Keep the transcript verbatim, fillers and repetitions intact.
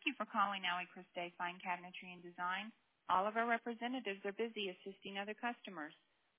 Thank you for calling Allie Christie Fine Cabinetry and Design. All of our representatives are busy assisting other customers.